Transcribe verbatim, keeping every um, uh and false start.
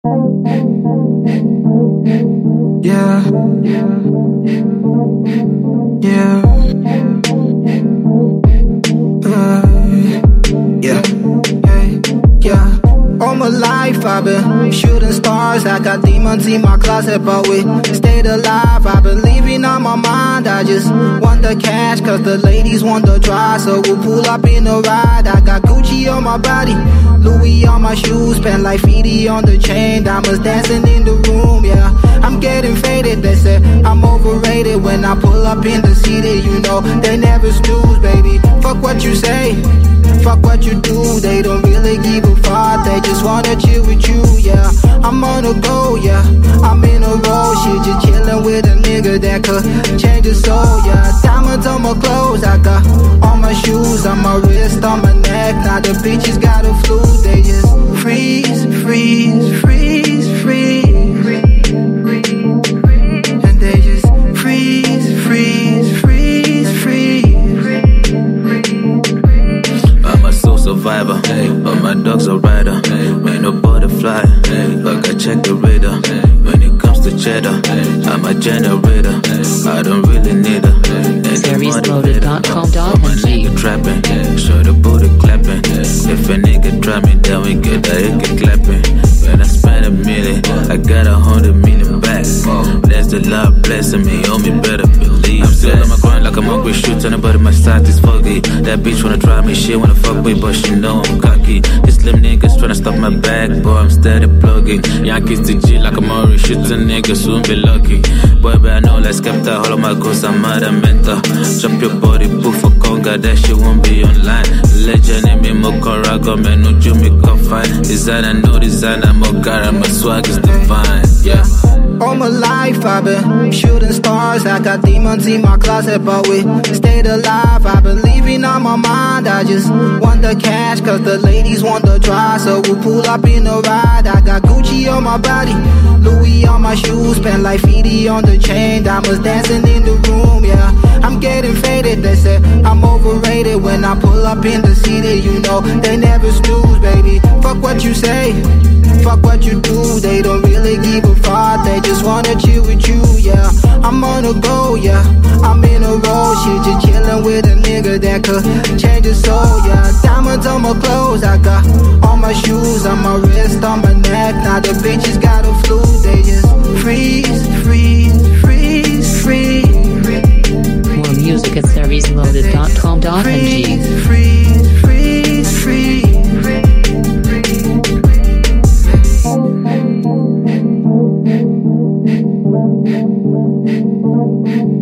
Yeah. Yeah. Uh, yeah. Hey. Yeah. All my life I've been shooting stars. I got demons in my closet, but we stayed alive. I've been leaving on my mind. I just want the cash, cause the ladies want the drive. So we'll pull up in a ride. I got Gucci on my body, Louis on my shoes, spent like fifty on the chain. Diamonds dancing in the room, yeah. I'm getting faded, they say I'm overrated. When I pull up in the city, you know they never snooze, baby. Fuck what you say, fuck what you do. They don't really give a fuck, they just wanna chill with you, yeah. I'm on a go, yeah, I'm in a roll. Shit, just chillin' with a nigga that could change his soul, yeah. Diamonds on my clothes, I got on my shoes, on my wrist, on my neck. Now the bitches got a flu, they just freeze, freeze, freeze, freeze. And they just freeze, freeze, freeze, freeze. I'm a soul survivor, but my dog's a rider. Ain't no butterfly, but I check the radar. When it comes to cheddar, I'm a generator. I don't really need her. Series loaded dot com dot my nigga trapping, show the booty clapping. If a nigga try me, then we get that hickey clapping. When I spend a million, I got a hundred million back. That's the love blessing me, oh me better believe. I'm still on my grind like I'm hungry, shoot turning, but my side is foggy. That bitch wanna try me, she wanna fuck me, but she know I'm cocky. These slim niggas tryna stop my bag, boy, I'm steady plugging. Yankees to G like a Murray, shoot a nigga, soon be lucky. Boy, but I know let's keep that all of my goals, I'm mad and mental. Chop your body, poof for conga, that shit won't be online. Legend in me, Mokarago, man, no Jimmy Coffine. Designer, no designer, Mokara, my swag is divine, yeah. All my life I've been shooting stars. I got demons in my closet, but we stayed alive. I've been leaving on my mind. I just want the cash, cause the ladies want the drive. So we'll pull up in a ride. I got Gucci on my body, Louis on my shoes, spent like fifty on the chain. Diamonds dancing in the room, yeah. I'm getting faded, they say I'm overrated. When I pull up in the city, you know they never snooze, baby. Fuck what you say, fuck what you do. They don't really give a fuck, they just wanna chill with you, yeah. I'm on a go, yeah, I'm in a roll. Shit, just chillin' with a nigga that could change his soul, yeah. Diamonds on my clothes, I got on my shoes, on my wrist, on my neck. Now the bitches got a flu, they just freeze, freeze, freeze, freeze. More music at series loaded dot com dot n g. Freeze, freeze, freeze. Thank you.